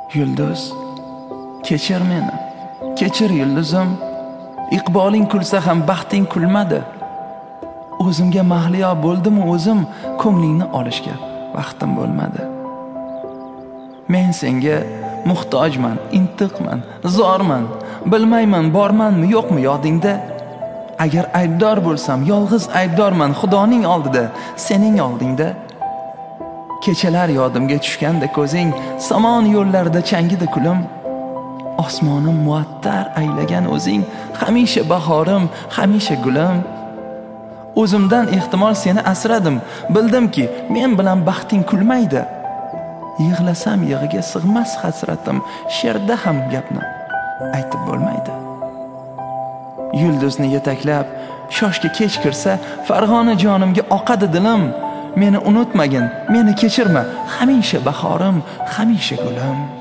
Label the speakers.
Speaker 1: Yulduz, kechir meni. Kechir yulduzim. Iqboling kulsa ham baxting kulmadi. O'zimga mahliyo bo'ldimi o'zim, ko'nglingni olishga vaqtim bo'lmadi. Men senga muhtojman, intiqman, zorman, bilmayman bormanmi yo'qmi yodingda. Agar aybdor bo'lsam, yolg'iz aybdorman Xudoning oldida, sening oldingda. Kechalar yodimga tushganda ko'zing, samon yo'llarida changidi kulim. Osmonim muattar aylagan o'zing, hamisha bahorim, hamisha gulim. O'zimdan ehtimol seni asradim, bildimki men bilan baxting kulmaydi. Yig'lasam yig'iga sig'mas hasratim, she'rda ham gapni aytib bo'lmaydi. Yulduzni yetaklab, shoshga kech kirsa, Farg'ona jonimga oqadi dilim. Meni unutmagin, meni kechirma, hamisha bahorim, hamisha gulim.